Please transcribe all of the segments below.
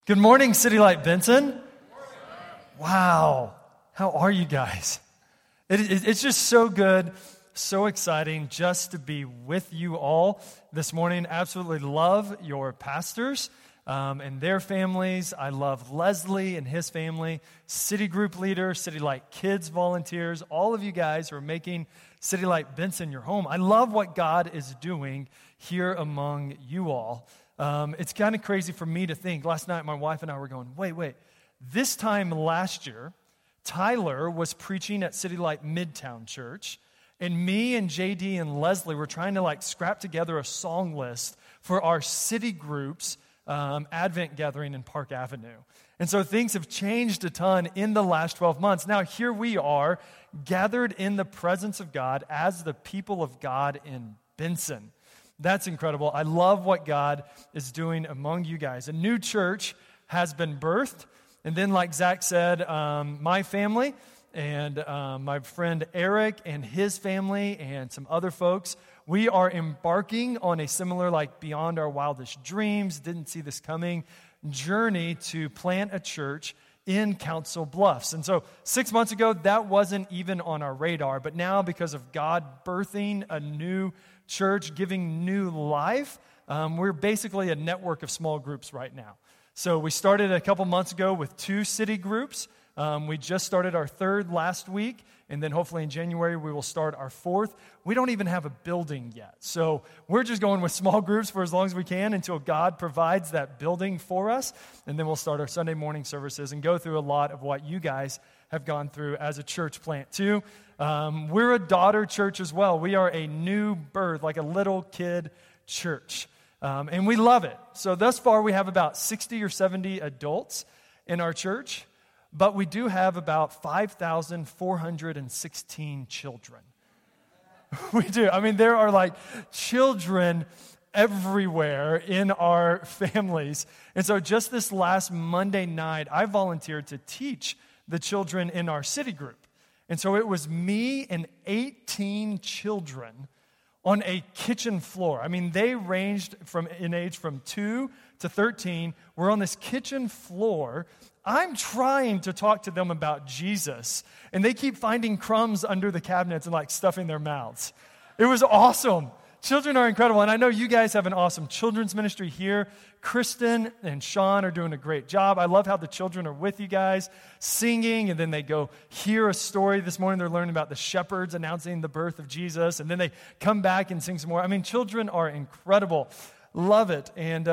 Good morning, City Light Benson. Wow. How are you guys? It's just so good, so exciting just to be with you all this morning. Absolutely love your pastors and their families. I love Leslie and his family, City Group leaders, City Light Kids volunteers, all of you guys who are making City Light Benson your home. I love what God is doing here among you all. It's kind of crazy for me to think. Last night, my wife and I were going, wait. This time last year, Tyler was preaching at City Light Midtown Church, and me and JD and Leslie were trying to scrap together a song list for our city groups Advent gathering in Park Avenue. And so things have changed a ton in the last 12 months. Now here we are, gathered in the presence of God as the people of God in Benson. That's incredible. I love what God is doing among you guys. A new church has been birthed. And then, like Zach said, my family and my friend Eric and his family and some other folks, we are embarking on a similar, beyond our wildest dreams, didn't see this coming, journey to plant a church in Council Bluffs. And so 6 months ago, that wasn't even on our radar. But now, because of God birthing a new church, giving new life, we're basically a network of small groups right now. So we started a couple months ago with 2 city groups. We just started our 3rd last week, and then hopefully in January we will start our 4th. We don't even have a building yet. So we're just going with small groups for as long as we can until God provides that building for us, and then we'll start our Sunday morning services and go through a lot of what you guys have gone through as a church plant too. We're a daughter church as well. We are a new birth, like a little kid church. And we love it. So thus far, we have about 60 or 70 adults in our church, but we do have about 5,416 children. We do. I mean, there are children everywhere in our families. And so just this last Monday night, I volunteered to teach the children in our city group. And so it was me and 18 children on a kitchen floor. I mean, they ranged in age from 2 to 13. We're on this kitchen floor. I'm trying to talk to them about Jesus, and they keep finding crumbs under the cabinets and stuffing their mouths. It was awesome. Children are incredible, and I know you guys have an awesome children's ministry here. Kristen and Sean are doing a great job. I love how the children are with you guys, singing, and then they go hear a story. This morning they're learning about the shepherds announcing the birth of Jesus, and then they come back and sing some more. I mean, children are incredible. Love it. And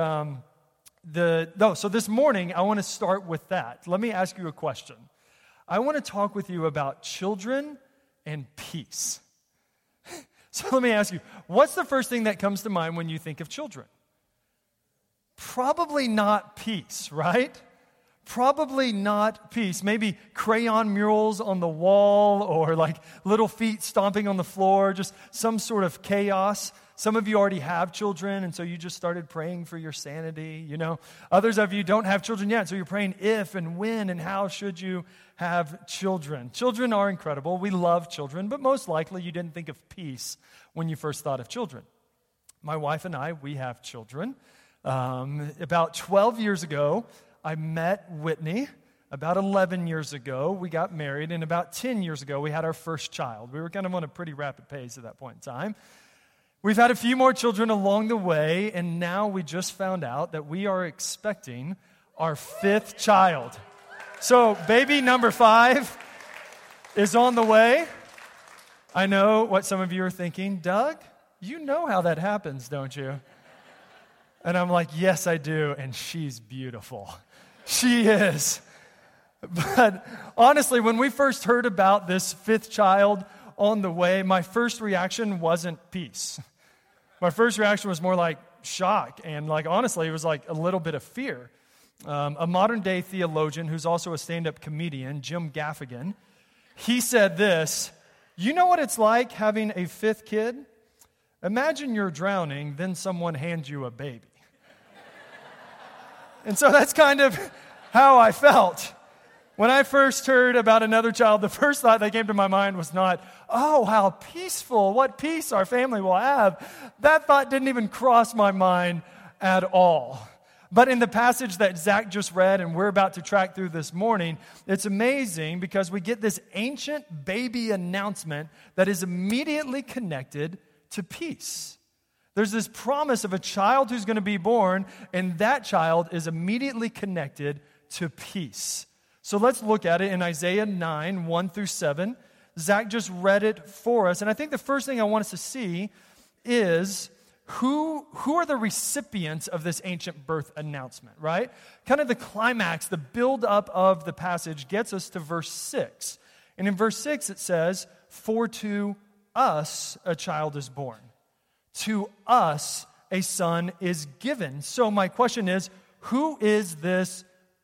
so this morning I want to start with that. Let me ask you a question. I want to talk with you about children and peace. So let me ask you, what's the first thing that comes to mind when you think of children? Probably not peace, right? Probably not peace. Maybe crayon murals on the wall or little feet stomping on the floor, just some sort of chaos. Some of you already have children, and so you just started praying for your sanity, Others of you don't have children yet, so you're praying if and when and how should you have children. Children are incredible. We love children, but most likely you didn't think of peace when you first thought of children. My wife and I, we have children. About 12 years ago, I met Whitney. About 11 years ago, we got married, and about 10 years ago, we had our first child. We were kind of on a pretty rapid pace at that point in time. We've had a few more children along the way, and now we just found out that we are expecting our 5th child. So baby number 5 is on the way. I know what some of you are thinking. Doug, you know how that happens, don't you? And I'm like, yes, I do, and she's beautiful. She is. But honestly, when we first heard about this 5th child on the way, my first reaction wasn't peace. My first reaction was more like shock, and honestly, it was a little bit of fear. A modern-day theologian who's also a stand-up comedian, Jim Gaffigan, he said this, you know what it's like having a 5th kid? Imagine you're drowning, then someone hands you a baby. And so that's kind of how I felt. When I first heard about another child, the first thought that came to my mind was not, oh, how peaceful, what peace our family will have. That thought didn't even cross my mind at all. But in the passage that Zach just read and we're about to track through this morning, it's amazing because we get this ancient baby announcement that is immediately connected to peace. There's this promise of a child who's going to be born, and that child is immediately connected to peace. So let's look at it in Isaiah 9, 1 through 7. Zach just read it for us, and I think the first thing I want us to see is who are the recipients of this ancient birth announcement, right? Kind of the climax, the build-up of the passage gets us to verse 6. And in verse 6 it says, "For to us a child is born. To us a son is given." So my question is, who is this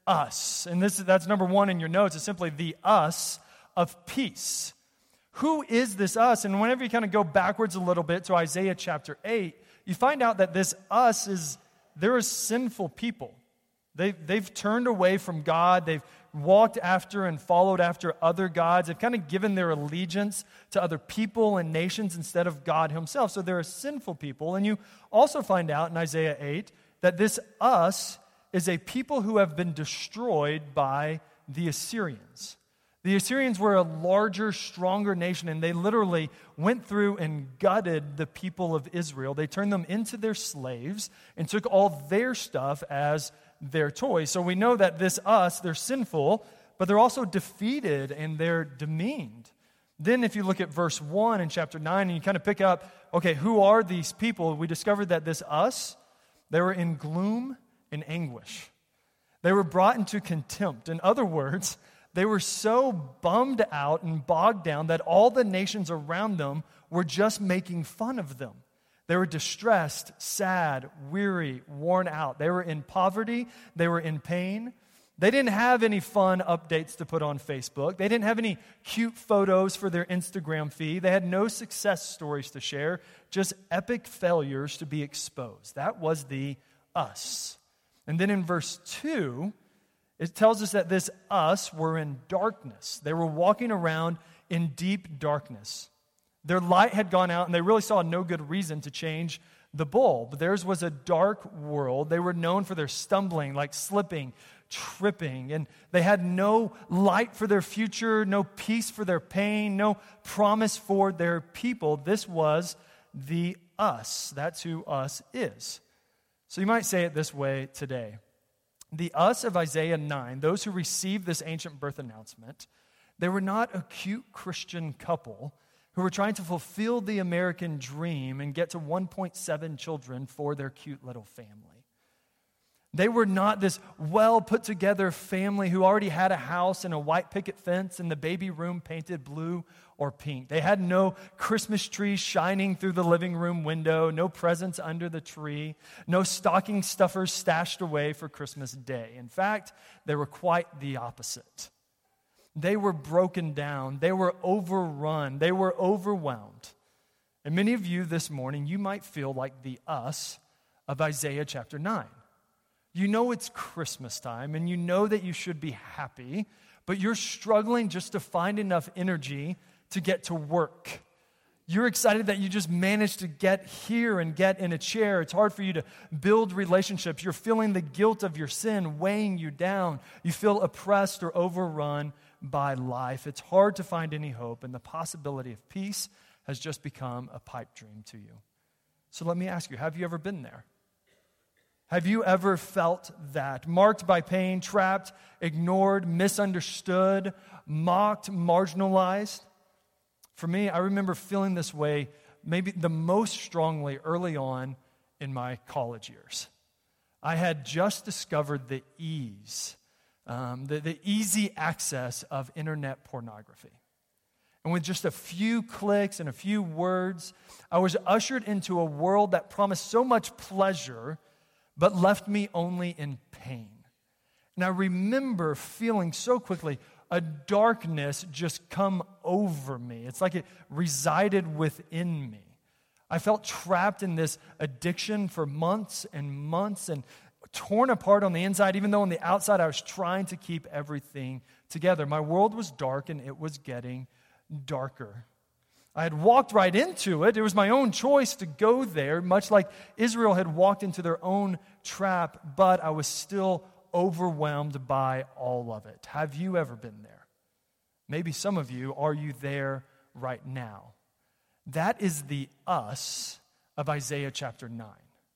us? And that's number one in your notes. It's simply the us of peace. Who is this us? And whenever you kind of go backwards a little bit to Isaiah chapter 8, you find out that this us they're a sinful people. They've turned away from God. They've walked after and followed after other gods. They've kind of given their allegiance to other people and nations instead of God himself. So they're a sinful people. And you also find out in Isaiah 8 that this us is a people who have been destroyed by the Assyrians. The Assyrians were a larger, stronger nation, and they literally went through and gutted the people of Israel. They turned them into their slaves and took all their stuff as their toys. So we know that this us, they're sinful, but they're also defeated and they're demeaned. Then if you look at verse 1 in chapter 9 and you kind of pick up, okay, who are these people? We discovered that this us, they were in gloom and anguish. They were brought into contempt. In other words, they were so bummed out and bogged down that all the nations around them were just making fun of them. They were distressed, sad, weary, worn out. They were in poverty. They were in pain. They didn't have any fun updates to put on Facebook. They didn't have any cute photos for their Instagram feed. They had no success stories to share, just epic failures to be exposed. That was the us. And then in verse 2, it tells us that this us were in darkness. They were walking around in deep darkness. Their light had gone out, and they really saw no good reason to change the bulb. Theirs was a dark world. They were known for their stumbling, like slipping, tripping, and they had no light for their future, no peace for their pain, no promise for their people. This was the us. That's who us is. So you might say it this way today. The us of Isaiah 9, those who received this ancient birth announcement, they were not a cute Christian couple who were trying to fulfill the American dream and get to 1.7 children for their cute little family. They were not this well-put-together family who already had a house and a white picket fence and the baby room painted blue or pink. They had no Christmas tree shining through the living room window, no presents under the tree, no stocking stuffers stashed away for Christmas Day. In fact, they were quite the opposite. They were broken down. They were overrun. They were overwhelmed. And many of you this morning, you might feel like the us of Isaiah chapter 9. You know it's Christmas time, and you know that you should be happy, but you're struggling just to find enough energy to get to work. You're excited that you just managed to get here and get in a chair. It's hard for you to build relationships. You're feeling the guilt of your sin weighing you down. You feel oppressed or overrun by life. It's hard to find any hope, and the possibility of peace has just become a pipe dream to you. So let me ask you, have you ever been there? Have you ever felt that? Marked by pain, trapped, ignored, misunderstood, mocked, marginalized? For me, I remember feeling this way maybe the most strongly early on in my college years. I had just discovered the ease, the easy access of internet pornography. And with just a few clicks and a few words, I was ushered into a world that promised so much pleasure but left me only in pain. And I remember feeling so quickly a darkness just come over me. It's like it resided within me. I felt trapped in this addiction for months and torn apart on the inside, even though on the outside I was trying to keep everything together. My world was dark and it was getting darker. I had walked right into it. It was my own choice to go there, much like Israel had walked into their own trap, but I was still overwhelmed by all of it. Have you ever been there? Maybe some of you, are you there right now? That is the us of Isaiah chapter 9.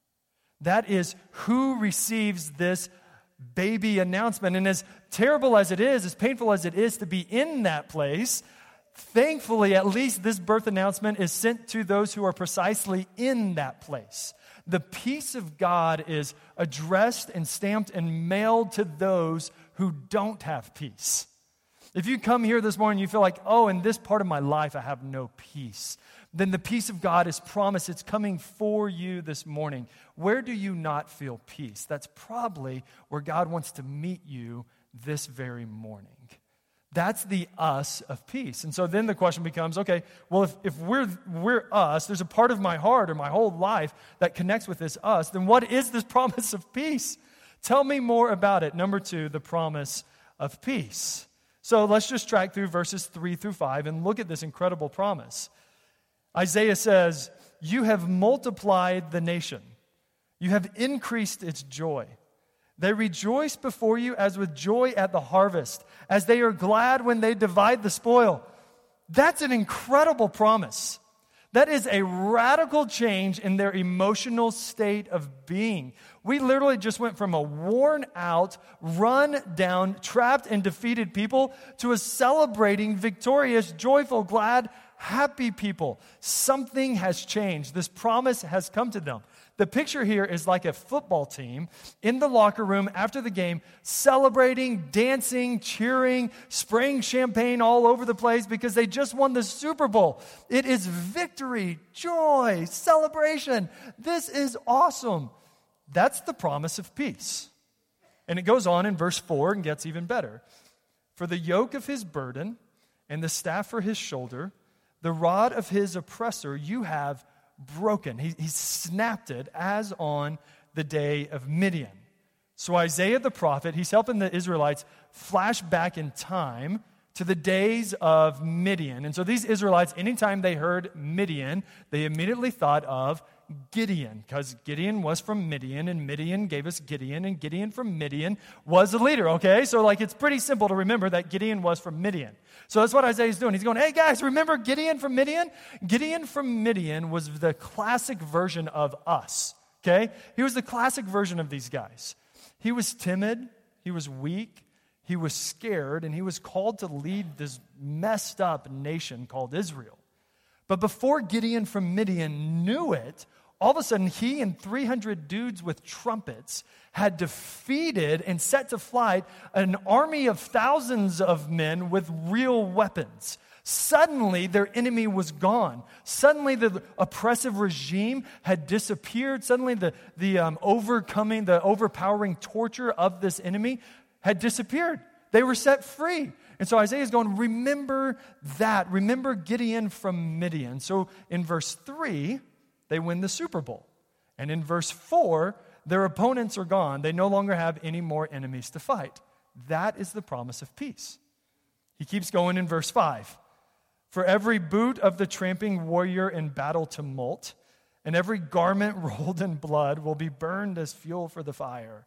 That is who receives this baby announcement. And as terrible as it is, as painful as it is to be in that place, thankfully, at least this birth announcement is sent to those who are precisely in that place. The peace of God is addressed and stamped and mailed to those who don't have peace. If you come here this morning and you feel like, oh, in this part of my life I have no peace, then the peace of God is promised. It's coming for you this morning. Where do you not feel peace? That's probably where God wants to meet you this very morning. That's the us of peace. And so then the question becomes, okay, well, if we're us, there's a part of my heart or my whole life that connects with this us, then what is this promise of peace? Tell me more about it. Number 2, the promise of peace. So let's just track through verses 3 through 5 and look at this incredible promise. Isaiah says, you have multiplied the nation. You have increased its joy. They rejoice before you as with joy at the harvest, as they are glad when they divide the spoil. That's an incredible promise. That is a radical change in their emotional state of being. We literally just went from a worn out, run down, trapped and defeated people to a celebrating, victorious, joyful, glad, happy people. Something has changed. This promise has come to them. The picture here is like a football team in the locker room after the game, celebrating, dancing, cheering, spraying champagne all over the place because they just won the Super Bowl. It is victory, joy, celebration. This is awesome. That's the promise of peace. And it goes on in verse 4 and gets even better. For the yoke of his burden and the staff for his shoulder, the rod of his oppressor you have broken. He snapped it as on the day of Midian. So Isaiah the prophet, he's helping the Israelites flash back in time to the days of Midian. And so these Israelites, anytime they heard Midian, they immediately thought of Gideon, because Gideon was from Midian, and Midian gave us Gideon, and Gideon from Midian was the leader, okay? So it's pretty simple to remember that Gideon was from Midian. So that's what Isaiah's doing. He's going, hey guys, remember Gideon from Midian? Gideon from Midian was the classic version of us, okay? He was the classic version of these guys. He was timid, he was weak, he was scared, and he was called to lead this messed up nation called Israel. But before Gideon from Midian knew it, all of a sudden he and 300 dudes with trumpets had defeated and set to flight an army of thousands of men with real weapons. Suddenly their enemy was gone. Suddenly the oppressive regime had disappeared. Suddenly the overpowering torture of this enemy had disappeared. They were set free. And so Isaiah's going, remember that. Remember Gideon from Midian. So in verse 3, they win the Super Bowl. And in verse 4, their opponents are gone. They no longer have any more enemies to fight. That is the promise of peace. He keeps going in verse 5. For every boot of the tramping warrior in battle tumult, and every garment rolled in blood will be burned as fuel for the fire.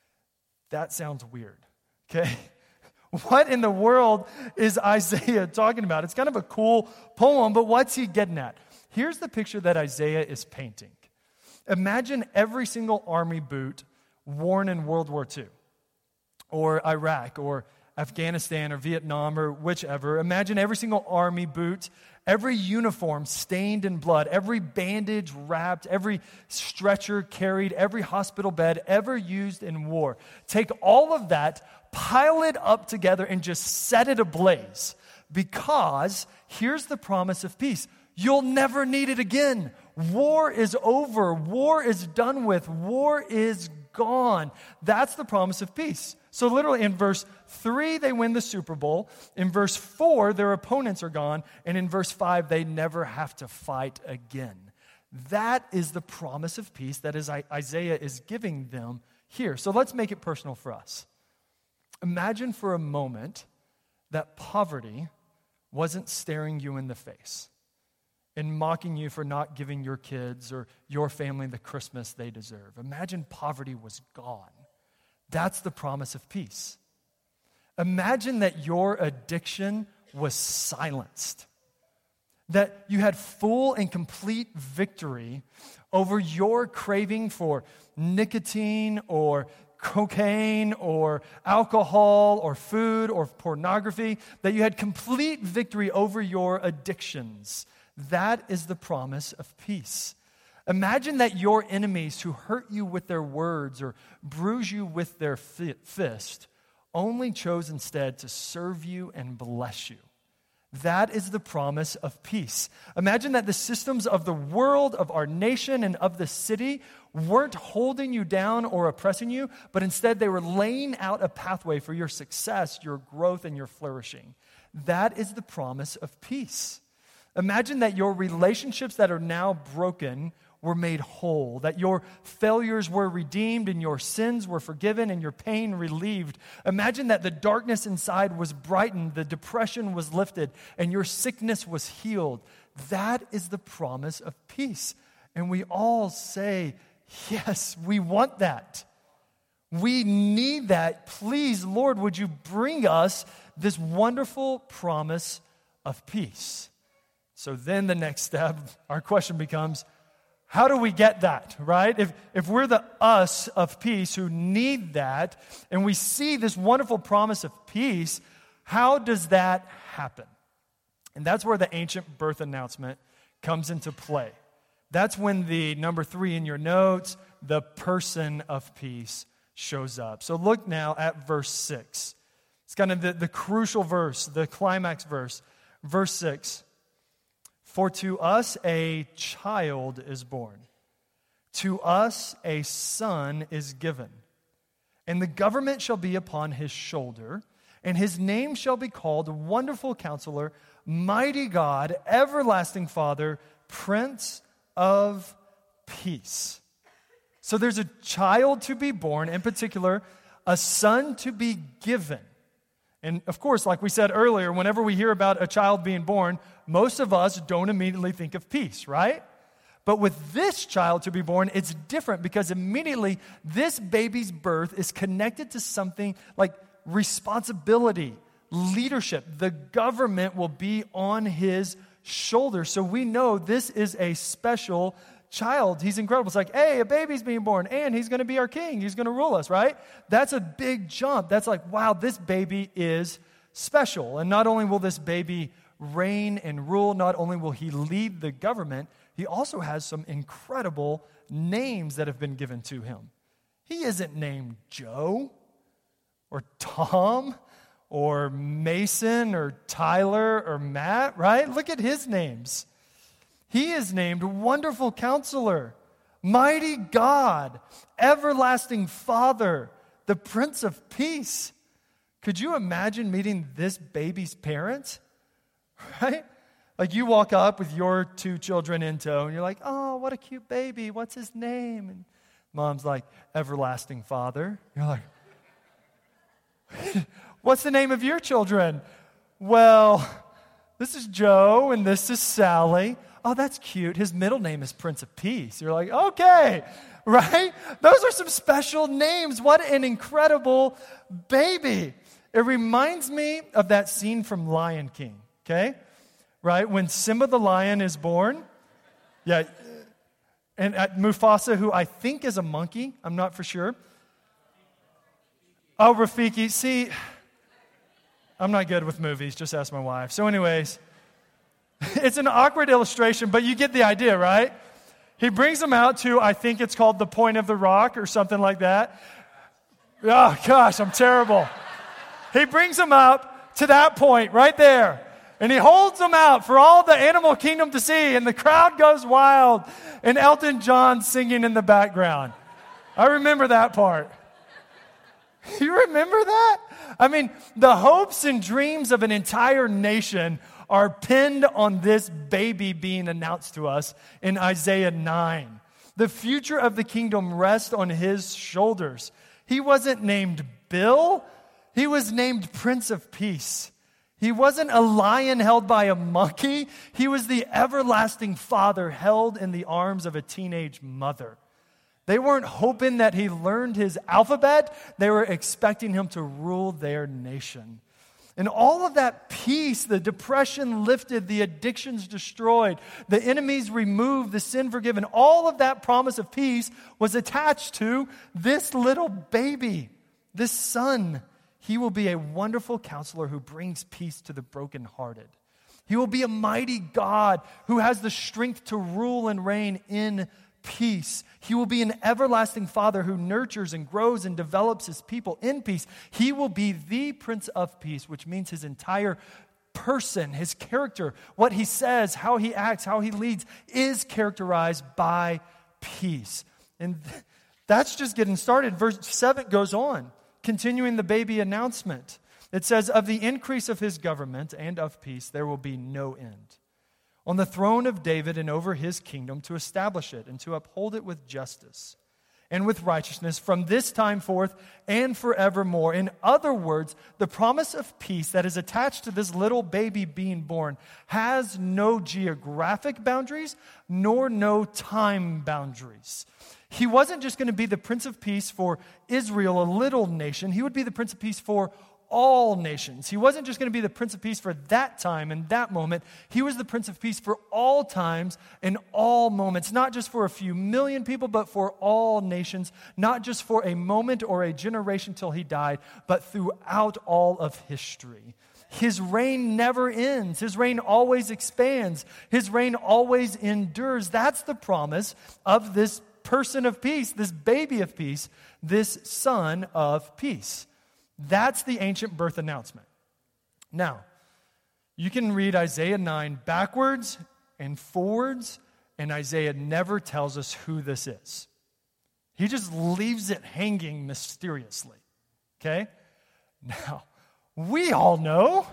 That sounds weird, okay? What in the world is Isaiah talking about? It's kind of a cool poem, but what's he getting at? Here's the picture that Isaiah is painting. Imagine every single army boot worn in World War II, or Iraq, or Afghanistan, or Vietnam, or whichever. Imagine every single army boot, every uniform stained in blood, every bandage wrapped, every stretcher carried, every hospital bed ever used in war. Take all of that, pile it up together, and just set it ablaze. Because here's the promise of peace. You'll never need it again. War is over. War is done with. War is gone. That's the promise of peace. So literally in verse 3, they win the Super Bowl. In verse 4, their opponents are gone. And in verse 5, they never have to fight again. That is the promise of peace that Isaiah is giving them here. So let's make it personal for us. Imagine for a moment that poverty wasn't staring you in the face. and mocking you for not giving your kids or your family the Christmas they deserve. Imagine poverty was gone. That's the promise of peace. Imagine that your addiction was silenced, that you had full and complete victory over your craving for nicotine or cocaine or alcohol or food or pornography, that you had complete victory over your addictions. That is the promise of peace. Imagine that your enemies who hurt you with their words or bruise you with their fist only chose instead to serve you and bless you. That is the promise of peace. Imagine that the systems of the world, of our nation, and of the city weren't holding you down or oppressing you, but instead they were laying out a pathway for your success, your growth, and your flourishing. That is the promise of peace. Imagine that your relationships that are now broken were made whole, that your failures were redeemed and your sins were forgiven and your pain relieved. Imagine that the darkness inside was brightened, the depression was lifted, and your sickness was healed. That is the promise of peace. And we all say, yes, we want that. We need that. Please, Lord, would you bring us this wonderful promise of peace? So then the next step, our question becomes, how do we get that, right? If we're the us of peace who need that, and we see this wonderful promise of peace, how does that happen? And that's where the ancient birth announcement comes into play. That's when the number 3 in your notes, the person of peace, shows up. So look now at verse 6. It's kind of the crucial verse, the climax verse. Verse 6. For to us a child is born, to us a son is given, and the government shall be upon his shoulder, and his name shall be called Wonderful Counselor, Mighty God, Everlasting Father, Prince of Peace. So there's a child to be born, in particular, a son to be given. And of course, like we said earlier, whenever we hear about a child being born, most of us don't immediately think of peace, right? But with this child to be born, it's different because immediately this baby's birth is connected to something like responsibility, leadership. The government will be on his shoulders. So we know this is a special child. He's incredible. It's like, hey, a baby's being born, and he's going to be our king. He's going to rule us, right? That's a big jump. That's like, wow, this baby is special. And not only will this baby reign and rule, not only will he lead the government, he also has some incredible names that have been given to him. He isn't named Joe or Tom or Mason or Tyler or Matt, right? Look at his names. He is named Wonderful Counselor, Mighty God, Everlasting Father, the Prince of Peace. Could you imagine meeting this baby's parents? Right? Like you walk up with your 2 children in tow, and you're like, oh, what a cute baby. What's his name? And mom's like, Everlasting Father. You're like, what's the name of your children? Well, this is Joe, and this is Sally. Oh, that's cute. His middle name is Prince of Peace. You're like, okay, right? Those are some special names. What an incredible baby. It reminds me of that scene from Lion King, okay? Right? When Simba the lion is born. Yeah. And Mufasa, who I think is a monkey. I'm not for sure. Oh, Rafiki. See, I'm not good with movies. Just ask my wife. So anyways, it's an awkward illustration, but you get the idea, right? He brings them out to, I think it's called the Point of the Rock or something like that. Oh, gosh, I'm terrible. He brings them up to that point right there. And he holds them out for all the animal kingdom to see. And the crowd goes wild. And Elton John singing in the background. I remember that part. You remember that? I mean, the hopes and dreams of an entire nation are pinned on this baby being announced to us in Isaiah 9. The future of the kingdom rests on his shoulders. He wasn't named Bill. He was named Prince of Peace. He wasn't a lion held by a monkey. He was the everlasting Father held in the arms of a teenage mother. They weren't hoping that he learned his alphabet. They were expecting him to rule their nation. And all of that peace, the depression lifted, the addictions destroyed, the enemies removed, the sin forgiven, all of that promise of peace was attached to this little baby, this son. He will be a wonderful counselor who brings peace to the brokenhearted. He will be a mighty God who has the strength to rule and reign in peace. He will be an everlasting Father who nurtures and grows and develops his people in peace. He will be the Prince of Peace, which means his entire person, his character, what he says, how he acts, how he leads, is characterized by peace. And that's just getting started. Verse 7 goes on, continuing the baby announcement. It says, of the increase of his government and of peace, there will be no end. On the throne of David and over his kingdom, to establish it and to uphold it with justice and with righteousness from this time forth and forevermore. In other words, the promise of peace that is attached to this little baby being born has no geographic boundaries nor no time boundaries. He wasn't just going to be the Prince of Peace for Israel, a little nation. He would be the Prince of Peace for all nations. He wasn't just going to be the Prince of Peace for that time and that moment. He was the Prince of Peace for all times and all moments, not just for a few million people, but for all nations, not just for a moment or a generation till he died, but throughout all of history. His reign never ends. His reign always expands. His reign always endures. That's the promise of this person of peace, this baby of peace, this son of peace. That's the ancient birth announcement. Now, you can read Isaiah 9 backwards and forwards, and Isaiah never tells us who this is. He just leaves it hanging mysteriously. Okay? Now, we all know.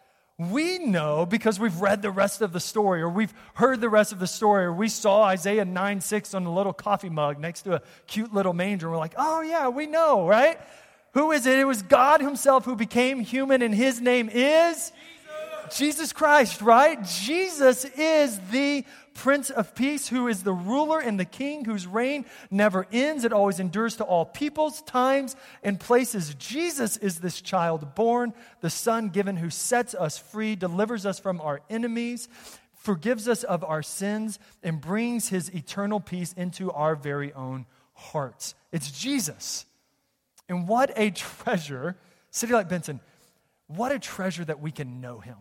We know because we've read the rest of the story, or we've heard the rest of the story, or we saw Isaiah 9:6 on a little coffee mug next to a cute little manger, and we're like, oh yeah, we know, right? Who is it? It was God himself who became human, and his name is Jesus Christ, right? Jesus is the Prince of Peace, who is the ruler and the king whose reign never ends. It always endures to all peoples, times, and places. Jesus is this child born, the Son given, who sets us free, delivers us from our enemies, forgives us of our sins, and brings his eternal peace into our very own hearts. It's Jesus. And what a treasure, City Light Benson, what a treasure that we can know him.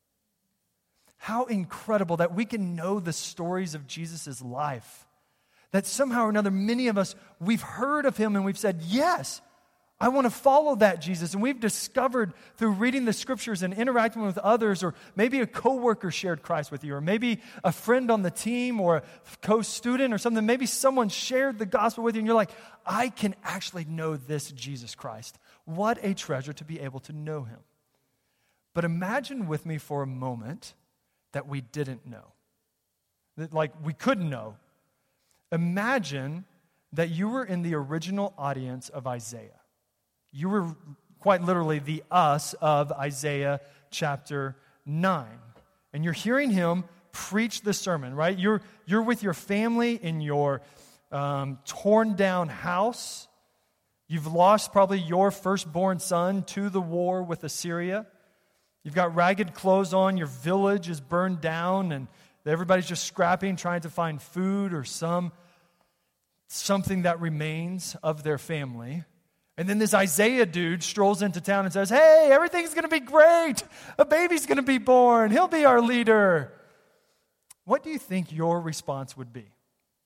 How incredible that we can know the stories of Jesus' life. That somehow or another, many of us, we've heard of him and we've said, yes, I want to follow that Jesus. And we've discovered through reading the scriptures and interacting with others, or maybe a coworker shared Christ with you, or maybe a friend on the team or a co-student or something, maybe someone shared the gospel with you and you're like, I can actually know this Jesus Christ. What a treasure to be able to know him. But imagine with me for a moment that we didn't know. That, like, we couldn't know. Imagine that you were in the original audience of Isaiah. You were quite literally the us of Isaiah chapter 9. And you're hearing him preach the sermon, right? You're with your family in your torn down house. You've lost probably your firstborn son to the war with Assyria. You've got ragged clothes on, your village is burned down, and everybody's just scrapping, trying to find food or something that remains of their family. And then this Isaiah dude strolls into town and says, hey, everything's going to be great. A baby's going to be born. He'll be our leader. What do you think your response would be?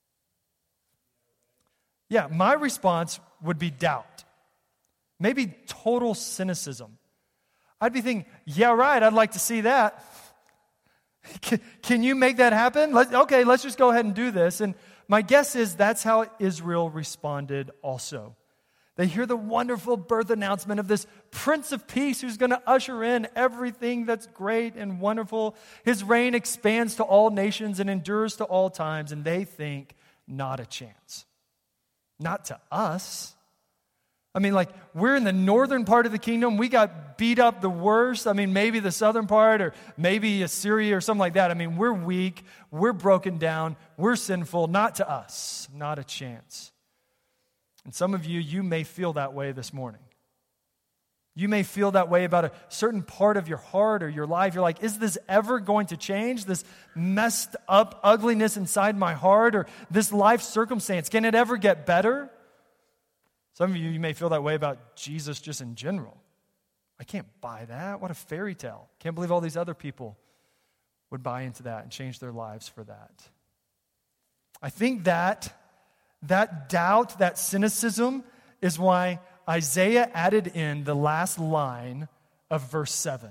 Yeah, my response would be doubt. Maybe total cynicism. I'd be thinking, yeah, right, I'd like to see that. Can you make that happen? Let's just go ahead and do this. And my guess is that's how Israel responded also. They hear the wonderful birth announcement of this Prince of Peace who's going to usher in everything that's great and wonderful. His reign expands to all nations and endures to all times, and they think, not a chance. Not to us. I mean, like, we're in the northern part of the kingdom. We got beat up the worst. I mean, maybe the southern part or maybe Assyria or something like that. I mean, we're weak. We're broken down. We're sinful. Not to us. Not a chance. And some of you, you may feel that way this morning. You may feel that way about a certain part of your heart or your life. You're like, is this ever going to change? This messed up ugliness inside my heart or this life circumstance, can it ever get better? Some of you, you may feel that way about Jesus just in general. I can't buy that. What a fairy tale. Can't believe all these other people would buy into that and change their lives for that. I think that doubt, that cynicism is why Isaiah added in the last line of verse 7.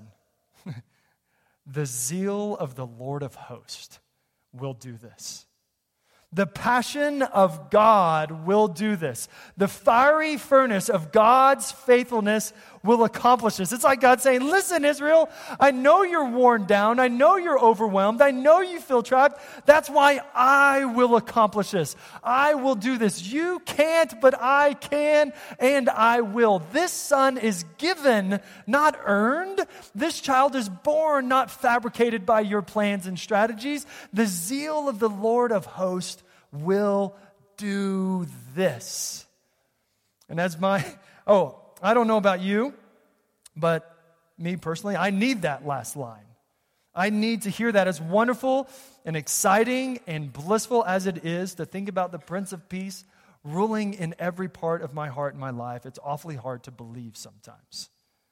The zeal of the Lord of hosts will do this. The passion of God will do this. The fiery furnace of God's faithfulness will accomplish this. It's like God saying, listen, Israel, I know you're worn down. I know you're overwhelmed. I know you feel trapped. That's why I will accomplish this. I will do this. You can't, but I can, and I will. This son is given, not earned. This child is born, not fabricated by your plans and strategies. The zeal of the Lord of hosts will do this. And as I don't know about you, but me personally, I need that last line. I need to hear that. As wonderful and exciting and blissful as it is to think about the Prince of Peace ruling in every part of my heart and my life, it's awfully hard to believe sometimes.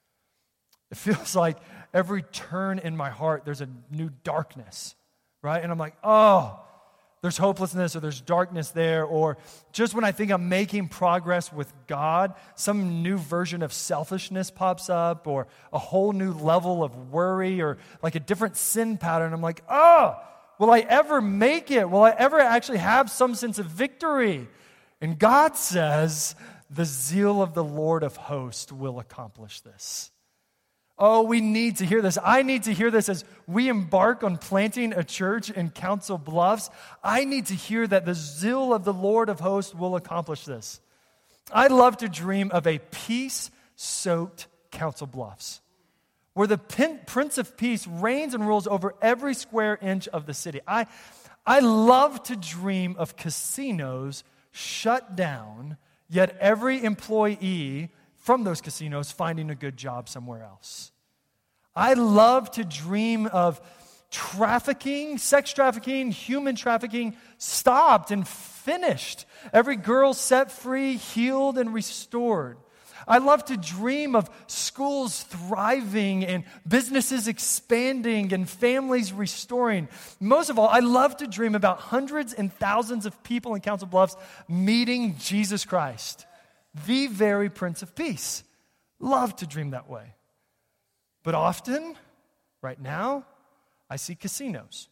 It feels like every turn in my heart, there's a new darkness, right? And I'm like, oh, there's hopelessness or there's darkness there, or just when I think I'm making progress with God, some new version of selfishness pops up, or a whole new level of worry, or like a different sin pattern. I'm like, oh, will I ever make it? Will I ever actually have some sense of victory? And God says, the zeal of the Lord of hosts will accomplish this. Oh, we need to hear this. I need to hear this as we embark on planting a church in Council Bluffs. I need to hear that the zeal of the Lord of hosts will accomplish this. I'd love to dream of a peace-soaked Council Bluffs, where the Prince of Peace reigns and rules over every square inch of the city. I love to dream of casinos shut down, yet every employee from those casinos finding a good job somewhere else. I love to dream of trafficking, sex trafficking, human trafficking stopped and finished. Every girl set free, healed, and restored. I love to dream of schools thriving and businesses expanding and families restoring. Most of all, I love to dream about hundreds and thousands of people in Council Bluffs meeting Jesus Christ, the very Prince of Peace. Love to dream that way. But often, right now, I see casinos.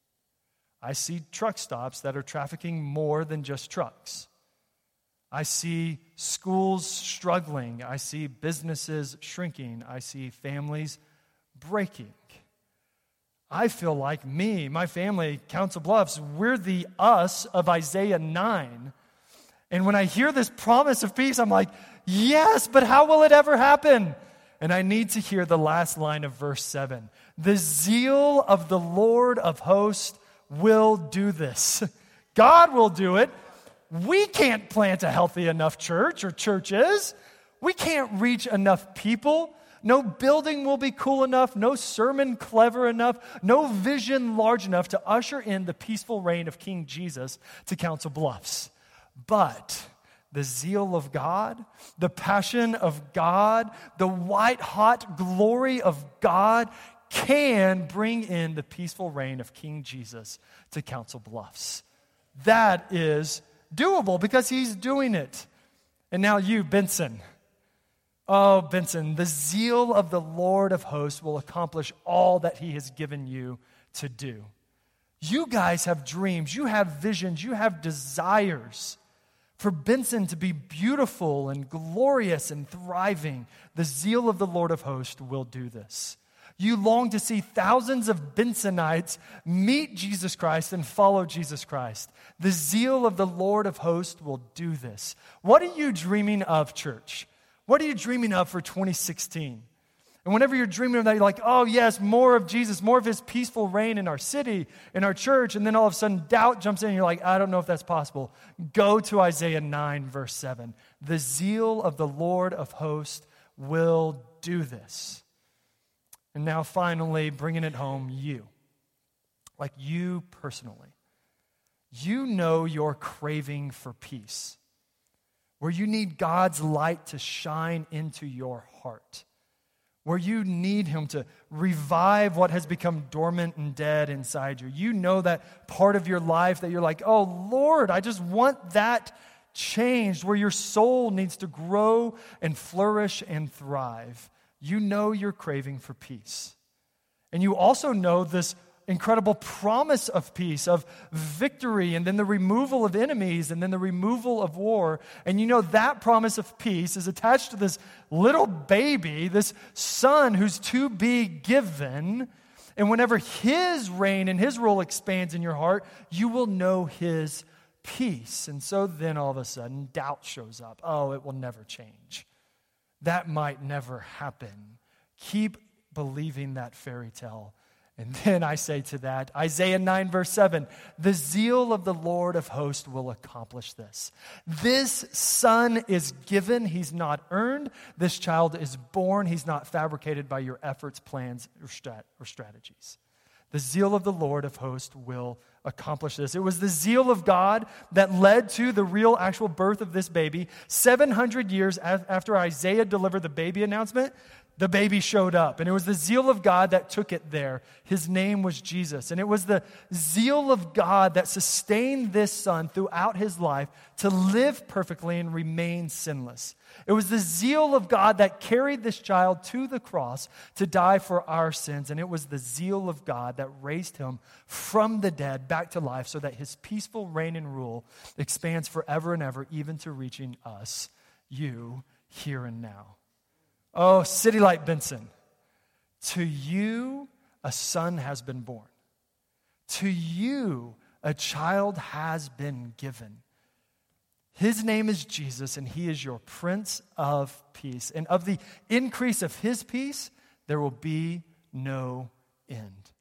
I see truck stops that are trafficking more than just trucks. I see schools struggling. I see businesses shrinking. I see families breaking. I feel like my family, Council Bluffs, we're the us of Isaiah 9. And when I hear this promise of peace, I'm like, yes, but how will it ever happen? And I need to hear the last line of verse 7. The zeal of the Lord of hosts will do this. God will do it. We can't plant a healthy enough church or churches. We can't reach enough people. No building will be cool enough. No sermon clever enough. No vision large enough to usher in the peaceful reign of King Jesus to Council Bluffs. But the zeal of God, the passion of God, the white-hot glory of God can bring in the peaceful reign of King Jesus to Council Bluffs. That is doable because he's doing it. And now you, Benson. Oh, Benson, the zeal of the Lord of hosts will accomplish all that he has given you to do. You guys have dreams, you have visions, you have desires for Benson to be beautiful and glorious and thriving. The zeal of the Lord of hosts will do this. You long to see thousands of Bensonites meet Jesus Christ and follow Jesus Christ. The zeal of the Lord of hosts will do this. What are you dreaming of, church? What are you dreaming of for 2016? And whenever you're dreaming of that, you're like, oh yes, more of Jesus, more of his peaceful reign in our city, in our church. And then all of a sudden doubt jumps in and you're like, I don't know if that's possible. Go to Isaiah 9, verse 7. The zeal of the Lord of hosts will do this. And now finally, bringing it home, you personally, you know your craving for peace, where you need God's light to shine into your heart, where you need him to revive what has become dormant and dead inside you. You know that part of your life that you're like, oh Lord, I just want that changed, where your soul needs to grow and flourish and thrive. You know you're craving for peace. And you also know this incredible promise of peace, of victory, and then the removal of enemies, and then the removal of war. And you know that promise of peace is attached to this little baby, this son who's to be given. And whenever his reign and his rule expands in your heart, you will know his peace. And so then all of a sudden, doubt shows up. Oh, it will never change. That might never happen. Keep believing that fairy tale. And then I say to that, Isaiah 9, verse 7, the zeal of the Lord of hosts will accomplish this. This son is given, he's not earned. This child is born, he's not fabricated by your efforts, plans, or strategies. The zeal of the Lord of hosts will accomplish this. It was the zeal of God that led to the real actual birth of this baby. 700 years after Isaiah delivered the baby announcement, the baby showed up. And it was the zeal of God that took it there. His name was Jesus. And it was the zeal of God that sustained this son throughout his life to live perfectly and remain sinless. It was the zeal of God that carried this child to the cross to die for our sins. And it was the zeal of God that raised him from the dead back to life so that his peaceful reign and rule expands forever and ever, even to reaching us, you, here and now. Oh, City Light Benson, to you a son has been born. To you a child has been given. His name is Jesus, and he is your Prince of Peace. And of the increase of his peace, there will be no end.